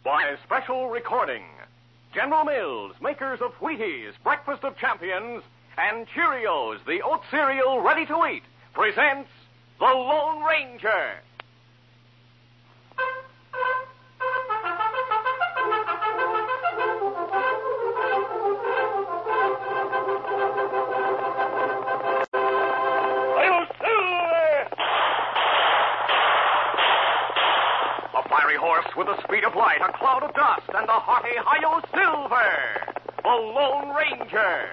by special recording. General Mills, makers of Wheaties, Breakfast of Champions, and Cheerios, the oat cereal ready to eat, presents The Lone Ranger. With the speed of light, a cloud of dust, and a hearty Hi-Yo Silver, the Lone Ranger.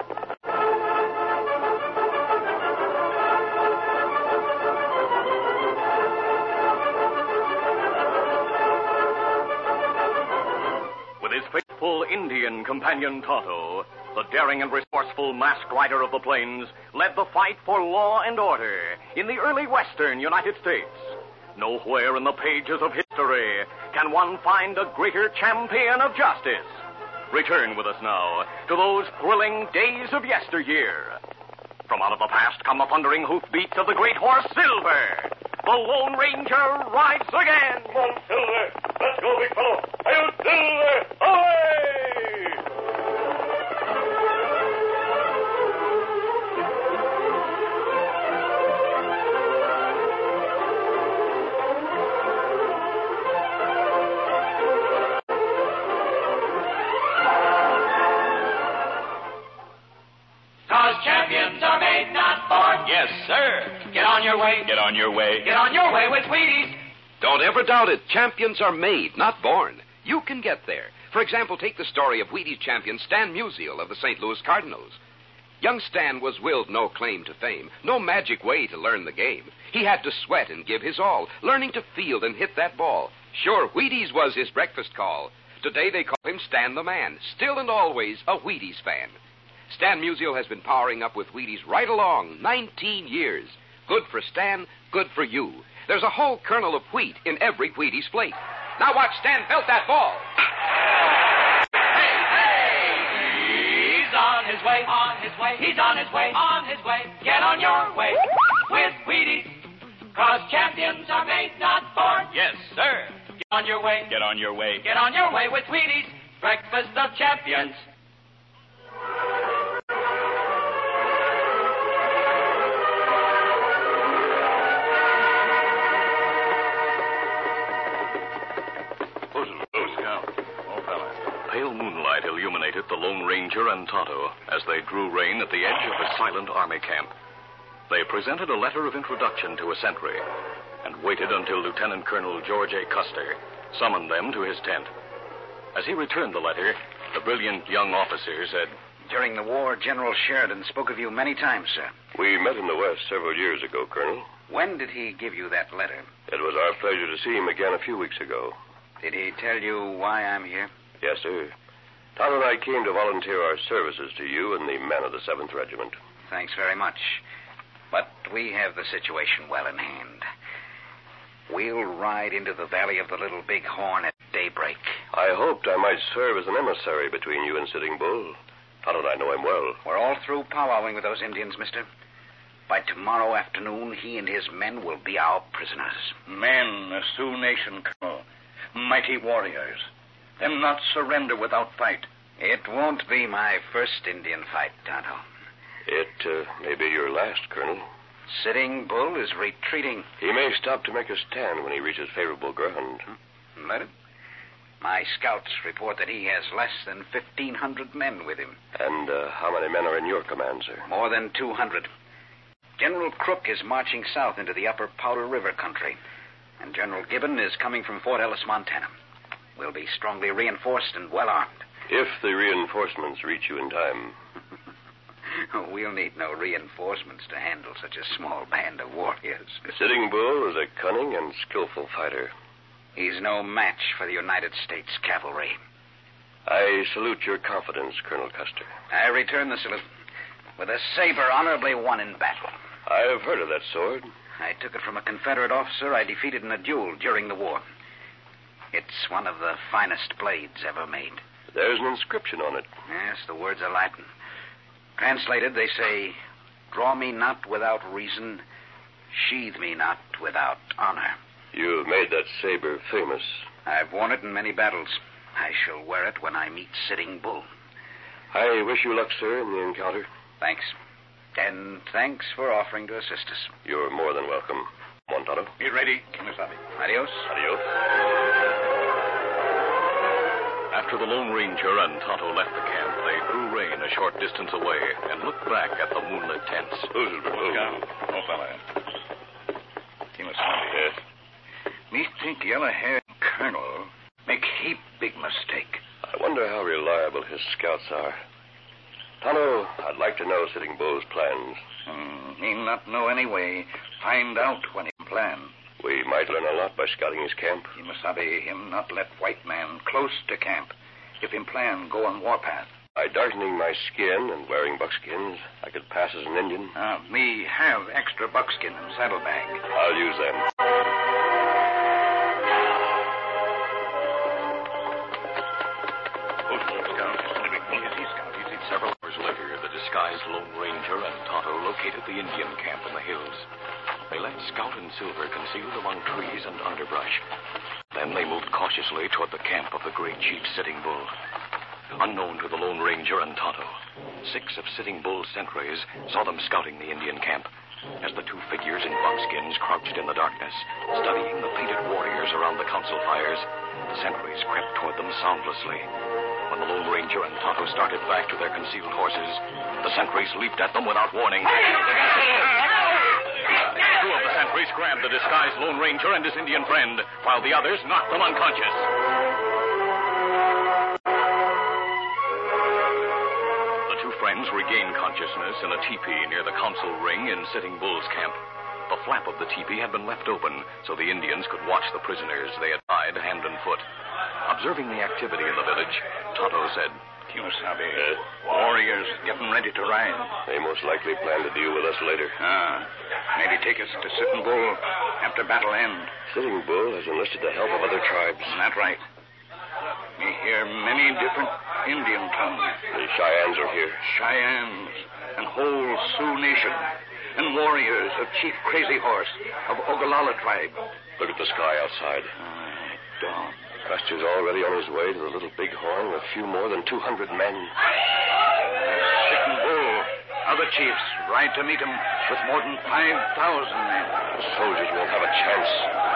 With his faithful Indian companion Tonto, the daring and resourceful masked rider of the plains led the fight for law and order in the early western United States. Nowhere in the pages of history can one find a greater champion of justice. Return with us now to those thrilling days of yesteryear. From out of the past come the thundering hoofbeats of the great horse Silver. The Lone Ranger rides again. Come on, Silver. Let's go, big fellow. Hail, Silver! Away! Yes, sir. Get on your way. Get on your way. Get on your way with Wheaties. Don't ever doubt it. Champions are made, not born. You can get there. For example, take the story of Wheaties champion Stan Musial of the St. Louis Cardinals. Young Stan was willed no claim to fame, no magic way to learn the game. He had to sweat and give his all, learning to field and hit that ball. Sure, Wheaties was his breakfast call. Today they call him Stan the Man, still and always a Wheaties fan. Stan Musial has been powering up with Wheaties right along, 19 years. Good for Stan, good for you. There's a whole kernel of wheat in every Wheaties plate. Now watch Stan belt that ball. Hey, hey! He's on his way, on his way. He's on his way, on his way. Get on your way with Wheaties. 'Cause champions are made, not born. Yes, sir. Get on your way. Get on your way. Get on your way with Wheaties. Breakfast of Champions. Pale moonlight illuminated the Lone Ranger and Tonto as they drew rein at the edge of a silent army camp. They presented a letter of introduction to a sentry and waited until Lieutenant Colonel George A. Custer summoned them to his tent. As he returned the letter, the brilliant young officer said, "During the war, General Sheridan spoke of you many times, sir. We met in the West several years ago, Colonel. When did he give you that letter? It was our pleasure to see him again a few weeks ago. Did he tell you why I'm here? Yes, sir. Todd and I came to volunteer our services to you and the men of the 7th Regiment. Thanks very much. But we have the situation well in hand. We'll ride into the valley of the Little Big Horn at daybreak. I hoped I might serve as an emissary between you and Sitting Bull. Todd and I know him well. We're all through powwowing with those Indians, mister. By tomorrow afternoon, he and his men will be our prisoners. Men, a Sioux nation, Colonel. Mighty warriors. Them not surrender without fight. It won't be my first Indian fight, Tonto. It may be your last, Colonel. Sitting Bull is retreating. He may stop to make a stand when he reaches favorable ground. Let him. My scouts report that he has less than 1,500 men with him. And how many men are in your command, sir? More than 200. General Crook is marching south into the upper Powder River country. And General Gibbon is coming from Fort Ellis, Montana. We'll be strongly reinforced and well armed. If the reinforcements reach you in time. We'll need no reinforcements to handle such a small band of warriors. Sitting Bull is a cunning and skillful fighter. He's no match for the United States cavalry. I salute your confidence, Colonel Custer. I return the salute with a saber honorably won in battle. I have heard of that sword. I took it from a Confederate officer I defeated in a duel during the war. It's one of the finest blades ever made. There's an inscription on it. Yes, the words are Latin. Translated, they say, "Draw me not without reason, sheathe me not without honor." You've made that saber famous. I've worn it in many battles. I shall wear it when I meet Sitting Bull. I wish you luck, sir, in the encounter. Thanks. And thanks for offering to assist us. You're more than welcome. Come on, Tonto. Be ready, Kimasabi. Adios. Adios. After the Lone Ranger and Tonto left the camp, they drew rein a short distance away and looked back at the moonlit tents. Look down. Oh, fella. Kimasabi. Yes. Me think yellow-haired colonel make heap big mistake. I wonder how reliable his scouts are. Tonto, I'd like to know Sitting Bull's plans. He not know anyway. Find out when he plan. We might learn a lot by scouting his camp. Kimasabi, him not let white man close to camp. If him plan go on warpath. By darkening my skin and wearing buckskins, I could pass as an Indian. Me have extra buckskin and saddlebag. I'll use them. Several hours later, the disguised Lone Ranger and Tonto located the Indian camp in the hills. They left Scout and Silver concealed among trees and underbrush. Then they moved cautiously toward the camp of the great chief Sitting Bull. Unknown to the Lone Ranger and Tonto, 6 of Sitting Bull's sentries saw them scouting the Indian camp. As the 2 figures in buckskins crouched in the darkness, studying the painted warriors around the council fires, the sentries crept toward them soundlessly. When the Lone Ranger and Tonto started back to their concealed horses, the sentries leaped at them without warning. 2 of the sentries grabbed the disguised Lone Ranger and his Indian friend, while the others knocked them unconscious. The 2 friends regained consciousness in a teepee near the council ring in Sitting Bull's camp. The flap of the teepee had been left open so the Indians could watch the prisoners they had tied hand and foot. Observing the activity in the village, Tonto said, Kimasabi, warriors getting ready to ride. They most likely plan to deal with us later. Maybe take us to Sitting Bull after battle end. Sitting Bull has enlisted the help of other tribes. That's right. We hear many different Indian tongues. The Cheyennes are here. Cheyennes and whole Sioux Nation. And warriors of Chief Crazy Horse of Ogallala tribe. Look at the sky outside. Dawn. Custer's already on his way to the Little Bighorn with few more than 200 men. Sitting Bull, other chiefs ride to meet him with more than 5,000 men. The soldiers won't have a chance.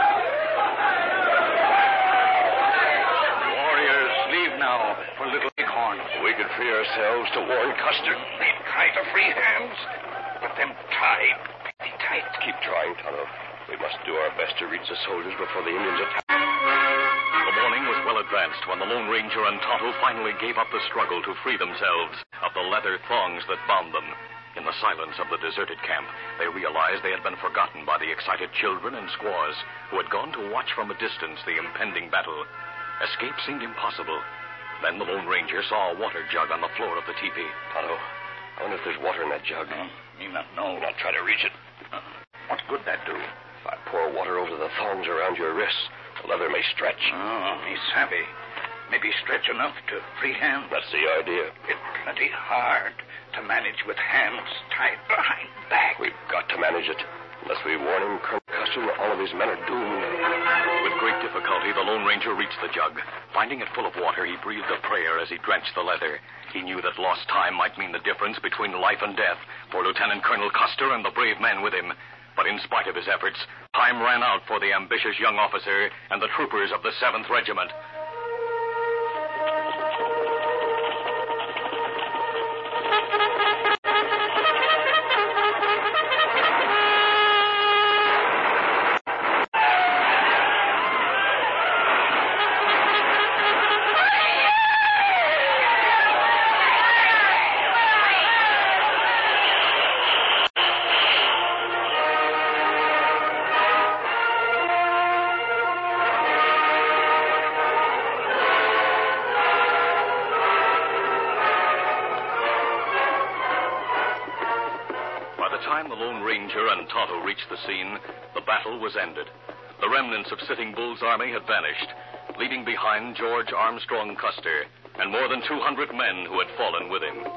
Warriors leave now for Little Bighorn. We could free ourselves to warn Custer. They try to free hands, but them tied pretty tight. Keep trying, Tonto. We must do our best to reach the soldiers before the Indians attack. The morning was well advanced when the Lone Ranger and Tonto finally gave up the struggle to free themselves of the leather thongs that bound them. In the silence of the deserted camp, they realized they had been forgotten by the excited children and squaws who had gone to watch from a distance the impending battle. Escape seemed impossible. Then the Lone Ranger saw a water jug on the floor of the teepee. Tonto, I wonder if there's water in that jug. Me not know. I'll try to reach it. What good that do? If I pour water over the thongs around your wrists, the leather may stretch. Me savvy. Maybe stretch enough to free hands. That's the idea. It's plenty hard to manage with hands tied behind back. We've got to manage it. Unless we warn him, Colonel Custer and all of his men are doomed. With great difficulty, the Lone Ranger reached the jug. Finding it full of water, he breathed a prayer as he drenched the leather. He knew that lost time might mean the difference between life and death for Lieutenant Colonel Custer and the brave men with him. But in spite of his efforts, time ran out for the ambitious young officer and the troopers of the 7th Regiment. Tonto reached the scene, the battle was ended. The remnants of Sitting Bull's army had vanished, leaving behind George Armstrong Custer and more than 200 men who had fallen with him.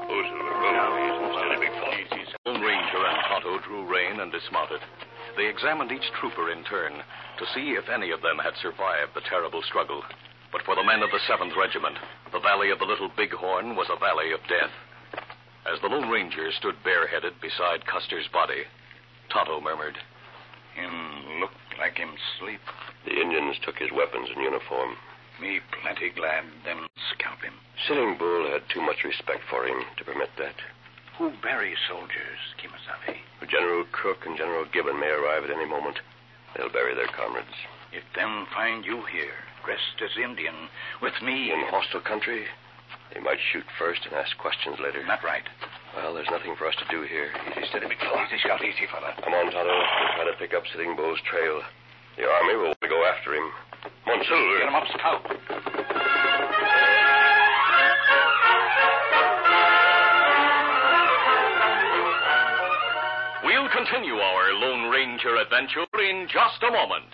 Lone Ranger and Tonto drew rein and dismounted. They examined each trooper in turn to see if any of them had survived the terrible struggle. But for the men of the 7th Regiment, the valley of the Little Bighorn was a valley of death. As the Lone Ranger stood bareheaded beside Custer's body, Tonto murmured, Him look like him sleep. The Indians took his weapons and uniform. Me plenty glad them scalp him. Sitting Bull had too much respect for him to permit that. Who bury soldiers, Kimasabi? General Crook and General Gibbon may arrive at any moment. They'll bury their comrades. If them find you here, dressed as Indian, with me... In hostile country, they might shoot first and ask questions later. Not right. Well, there's nothing for us to do here. Easy, steady, big fella. Easy, Scout, easy, fella. Come on, Tonto. We'll try to pick up Sitting Bull's trail. The army will go after him. Come on, Silver. Get him up, Scout. We'll continue our Lone Ranger adventure in just a moment.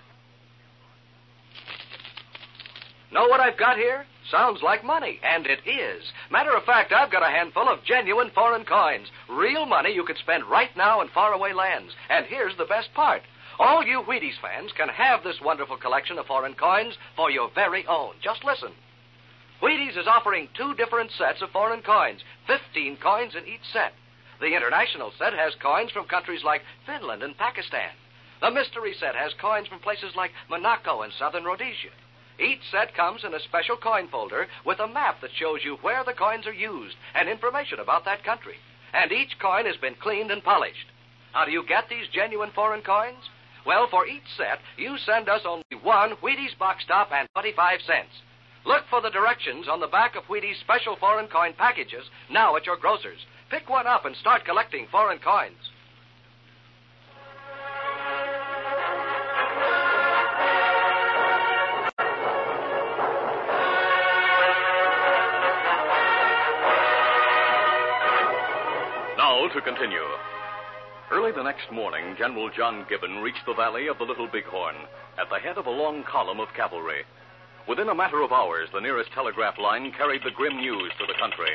Know what I've got here? Sounds like money, and it is. Matter of fact, I've got a handful of genuine foreign coins. Real money you could spend right now in faraway lands. And here's the best part. All you Wheaties fans can have this wonderful collection of foreign coins for your very own. Just listen. Wheaties is offering 2 different sets of foreign coins, 15 coins in each set. The international set has coins from countries like Finland and Pakistan. The mystery set has coins from places like Monaco and southern Rhodesia. Each set comes in a special coin folder with a map that shows you where the coins are used and information about that country. And each coin has been cleaned and polished. How do you get these genuine foreign coins? Well, for each set, you send us only 1 Wheaties box top and 25 cents. Look for the directions on the back of Wheaties special foreign coin packages now at your grocer's. Pick one up and start collecting foreign coins. Now to continue. Early the next morning, General John Gibbon reached the valley of the Little Bighorn at the head of a long column of cavalry. Within a matter of hours, the nearest telegraph line carried the grim news to the country.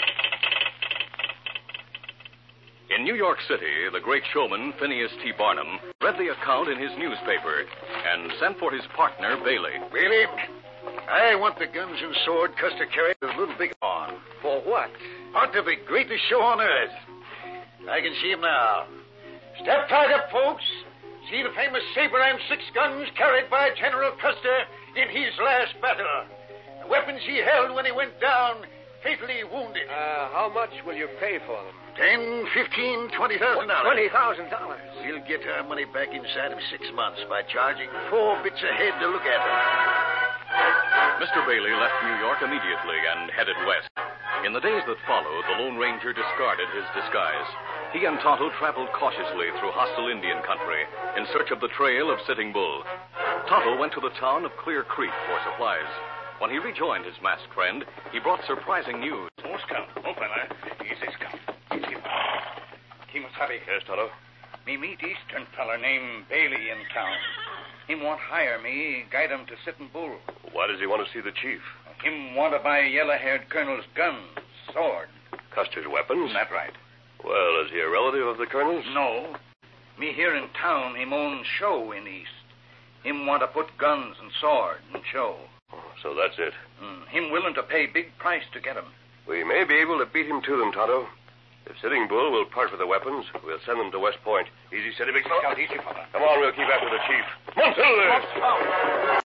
In New York City, the great showman, Phineas T. Barnum, read the account in his newspaper and sent for his partner, Bailey. Bailey, I want the guns and sword Custer carried to the Little Bighorn. For what? Ought to be greatest show on earth. I can see him now. Step tight up, folks. See the famous saber and 6 guns carried by General Custer in his last battle. The weapons he held when he went down, fatally wounded. How much will you pay for them? $10,000, $15,000, $20,000. $20,000. We'll get our money back inside of 6 months by charging 4 bits a head to look at them. Mr. Bailey left New York immediately and headed west. In the days that followed, the Lone Ranger discarded his disguise. He and Tonto traveled cautiously through hostile Indian country in search of the trail of Sitting Bull. Tonto went to the town of Clear Creek for supplies. When he rejoined his masked friend, he brought surprising news. Oh, Scout. Oh, fella. Easy, Scout. Easy, fella. Kimasabi. Yes, Tonto? Me meet Eastern feller named Bailey in town. Him want hire me, guide him to Sitting Bull. Why does he want to see the chief? Him want to buy yellow-haired colonel's gun, sword. Custer's weapons? That right. Well, is he a relative of the colonel's? No. Me here in town, him own show in East. Him want to put guns and sword in show. Oh, so that's it. Him willing to pay big price to get 'em. We may be able to beat him to them, Tonto. If Sitting Bull will part with the weapons, we'll send them to West Point. Easy, steady, big fella. Scout, easy, fella. Come on, we'll keep after the chief. Come on, Silver!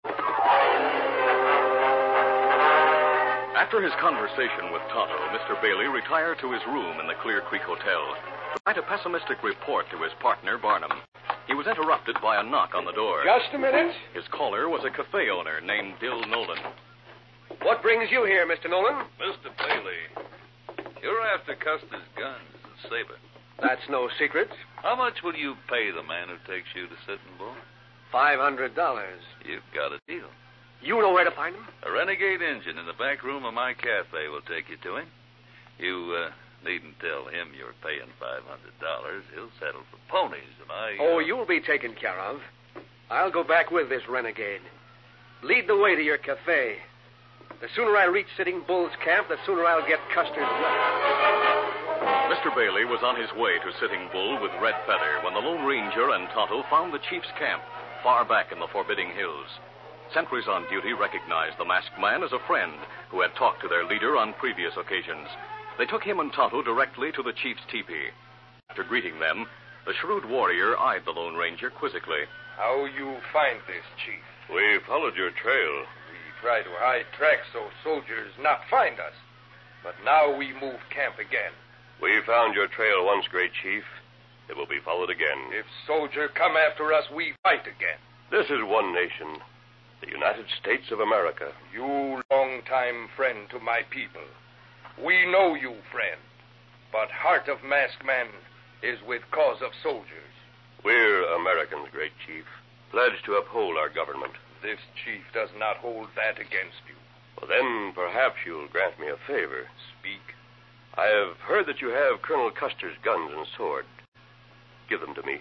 After his conversation with Tonto, Mr. Bailey retired to his room in the Clear Creek Hotel to write a pessimistic report to his partner, Barnum. He was interrupted by a knock on the door. Just a minute. His caller was a cafe owner named Dill Nolan. What brings you here, Mr. Nolan? Mr. Bailey, you're after Custer's guns and saber. That's no secret. How much will you pay the man who takes you to Sitting Bull? $500. You've got a deal. You know where to find him? A renegade engine in the back room of my cafe will take you to him. You needn't tell him you're paying $500. He'll settle for ponies, and I... Oh, you'll be taken care of. I'll go back with this renegade. Lead the way to your cafe. The sooner I reach Sitting Bull's camp, the sooner I'll get Custer's weapons. Mr. Bailey was on his way to Sitting Bull with Red Feather when the Lone Ranger and Tonto found the chief's camp far back in the forbidding hills. Sentries on duty recognized the masked man as a friend who had talked to their leader on previous occasions. They took him and Tonto directly to the chief's teepee. After greeting them, the shrewd warrior eyed the Lone Ranger quizzically. How you find this, Chief? We followed your trail. We try to hide tracks so soldiers not find us. But now we move camp again. We found your trail once, great chief. It will be followed again. If soldier come after us, we fight again. This is one nation, the United States of America. You long-time friend to my people. We know you, friend. But heart of masked man is with cause of soldiers. We're Americans, great chief, pledged to uphold our government. This chief does not hold that against you. Well, then perhaps you'll grant me a favor. Speak. I have heard that you have Colonel Custer's guns and sword. Give them to me.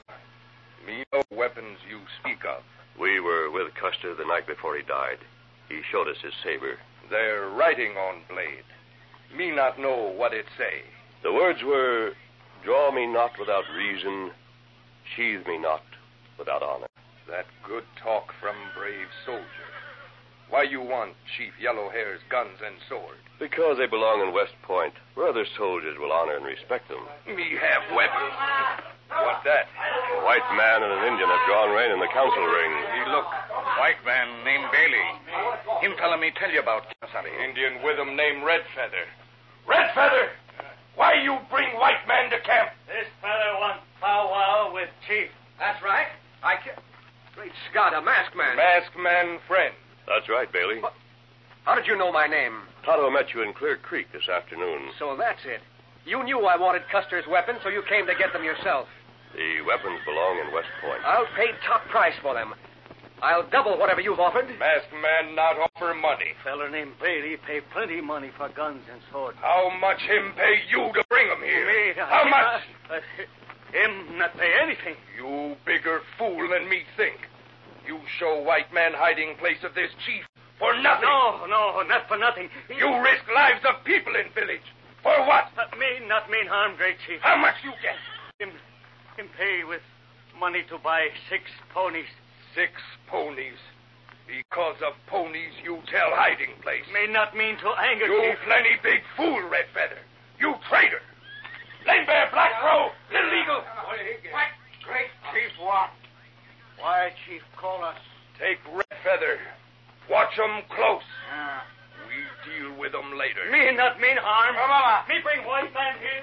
Me no weapons you speak of. We were with Custer the night before he died. He showed us his saber. They're writing on blade. Me not know what it say. The words were, draw me not without reason, sheathe me not without honor. That good talk from brave soldier. Why you want Chief Yellowhair's guns and sword? Because they belong in West Point, where other soldiers will honor and respect them. Me have weapons. What that? A white man and an Indian have drawn rein in the council ring. Me look. White man named Bailey. Him fella me tell you about, Kasari. Indian with him named Red Feather. Red Feather! Why you bring white man to camp? This fella wants powwow with Chief. That's right. Great Scott, a masked man. Masked man friend. That's right, Bailey. How did you know my name? Tonto met you in Clear Creek this afternoon. So that's it. You knew I wanted Custer's weapons, so you came to get them yourself. The weapons belong in West Point. I'll pay top price for them. I'll double whatever you've offered. Masked man not offer money. Fella named Bailey pay plenty money for guns and swords. How much him pay you to bring 'em here? Me, How much? Him not pay anything. You bigger fool than me think. You show white man hiding place of this chief for nothing. No, not for nothing. You risk lives of people in village. For what? Me not mean harm, great chief. How much you get? Him pay with money to buy 6 ponies. 6 ponies. Because of ponies, you tell hiding place. May not mean to anger You Chief. plenty big fool, Red Feather. You traitor. Lame Bear, Black Crow, Little Eagle. What great chief what? Why, Chief, call us. Take Red Feather. Watch 'em close. We deal with 'em later. Me not mean harm. Mama. Me bring white man here.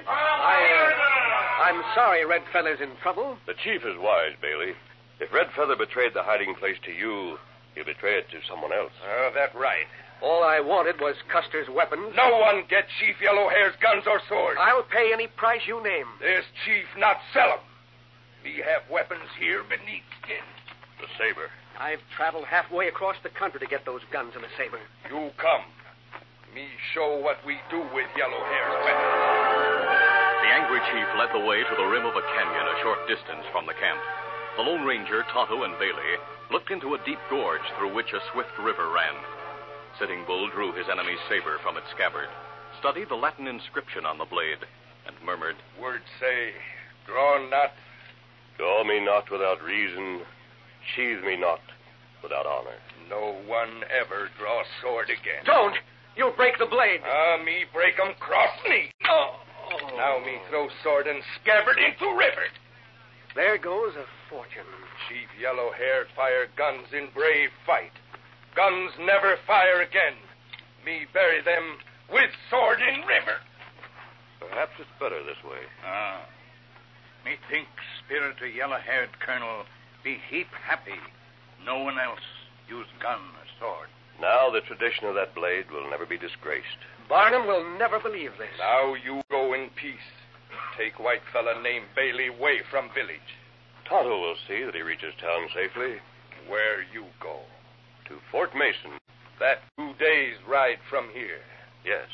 I'm sorry Red Feather's in trouble. The chief is wise, Bailey. If Red Feather betrayed the hiding place to you, he'll betray it to someone else. That's right. All I wanted was Custer's weapons. No one get Chief Yellowhair's guns or swords. I'll pay any price you name. This chief not sell 'em. Me have weapons here beneath skin. The saber. I've traveled halfway across the country to get those guns and a saber. You come. Me show what we do with Yellowhair's weapons. The angry chief led the way to the rim of a canyon a short distance from the camp. The Lone Ranger, Tonto, and Bailey looked into a deep gorge through which a swift river ran. Sitting Bull drew his enemy's saber from its scabbard, studied the Latin inscription on the blade, and murmured, Words say, draw not. Draw me not without reason, sheathe me not without honor. No one ever draw sword again. Don't! You'll break the blade. Me break 'em cross knee. Now me throw sword and scabbard into river. There goes a fortune. Chief Yellowhair fire guns in brave fight. Guns never fire again. Me bury them with sword in river. Perhaps it's better this way. Me think spirit of yellow-haired colonel be heap happy. No one else use gun or sword. Now the tradition of that blade will never be disgraced. Barnum will never believe this. Now you go in peace. Take white fella named Bailey away from village. Tonto will see that he reaches town safely. Where you go? To Fort Mason. That 2 days' ride from here. Yes.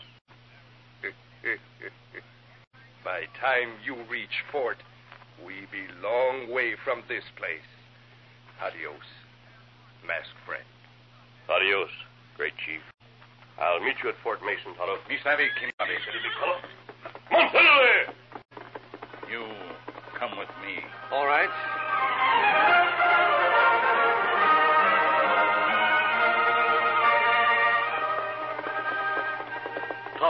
By time you reach fort, we be long way from this place. Adios, masked friend. Adios, great chief. I'll meet you at Fort Mason, Tonto. Me savvy, Kinbody. Montanale! You come with me. All right.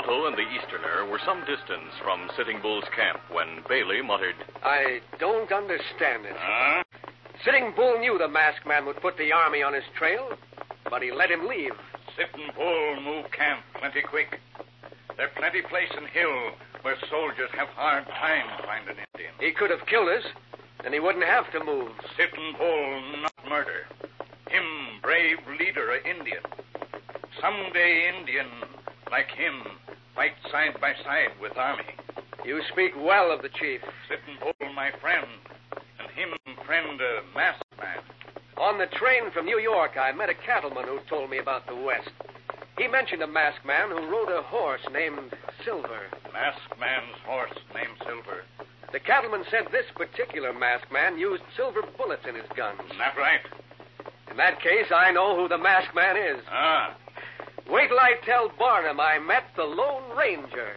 Tonto and the Easterner were some distance from Sitting Bull's camp when Bailey muttered, I don't understand it. Sitting Bull knew the masked man would put the army on his trail, but he let him leave. Sitting Bull move camp plenty quick. There's plenty place in hill where soldiers have hard time finding Indian. He could have killed us, and he wouldn't have to move. Sitting Bull not murder. Him brave leader of Indian. Someday Indian, like him, fight side by side with army. You speak well of the chief. Sitting Bull, my friend, and him friend masked man. On the train from New York, I met a cattleman who told me about the West. He mentioned a masked man who rode a horse named Silver. Masked man's horse named Silver. The cattleman said this particular masked man used silver bullets in his guns. That right? In that case, I know who the masked man is. Ah. Wait till I tell Barnum I met the Lone Ranger.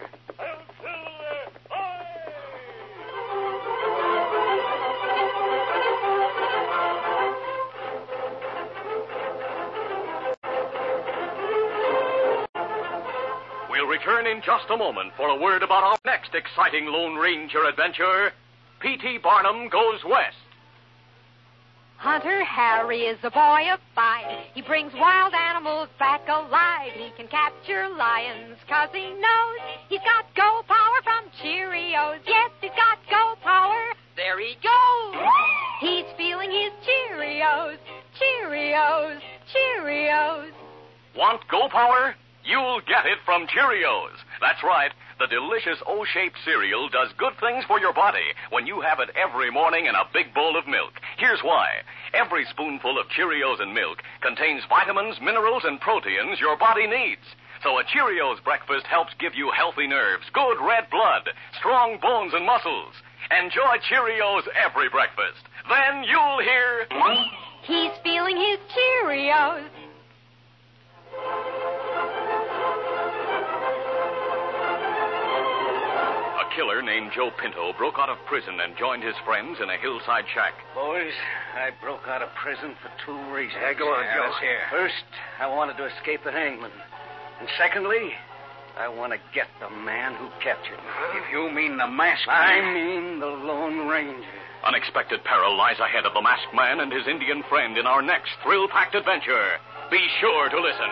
We'll return in just a moment for a word about our next exciting Lone Ranger adventure. P.T. Barnum Goes West. Hunter Harry is a boy of 5. He brings wild animals back alive. He can capture lions 'cause he knows he's got go power from Cheerios. Yes, he's got go power. There he goes. He's feeling his Cheerios. Cheerios. Cheerios. Want Go Power? You'll get it from Cheerios. That's right. The delicious O-shaped cereal does good things for your body when you have it every morning in a big bowl of milk. Here's why. Every spoonful of Cheerios and milk contains vitamins, minerals, and proteins your body needs. So a Cheerios breakfast helps give you healthy nerves, good red blood, strong bones and muscles. Enjoy Cheerios every breakfast. Then you'll hear... He's feeling his Cheerios. A killer named Joe Pinto broke out of prison and joined his friends in a hillside shack. Boys, I broke out of prison for 2 reasons. Yeah, go on, Joe. Let's hear. First, I wanted to escape the hangman. And secondly, I want to get the man who captured me. If you mean the masked man. I mean the Lone Ranger. Unexpected peril lies ahead of the masked man and his Indian friend in our next thrill-packed adventure. Be sure to listen.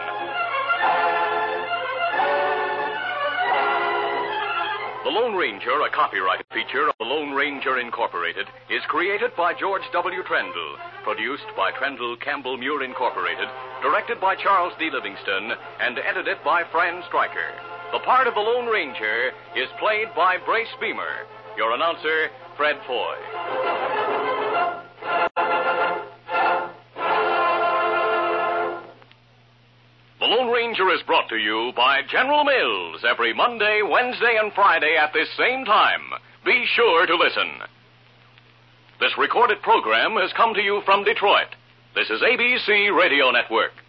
The Lone Ranger, a copyrighted feature of the Lone Ranger Incorporated, is created by George W. Trendle, produced by Trendle Campbell Muir Incorporated, directed by Charles D. Livingston, and edited by Fran Stryker. The part of the Lone Ranger is played by Brace Beamer. Your announcer, Fred Foy. The Lone Ranger is brought to you by General Mills every Monday, Wednesday, and Friday at this same time. Be sure to listen. This recorded program has come to you from Detroit. This is ABC Radio Network.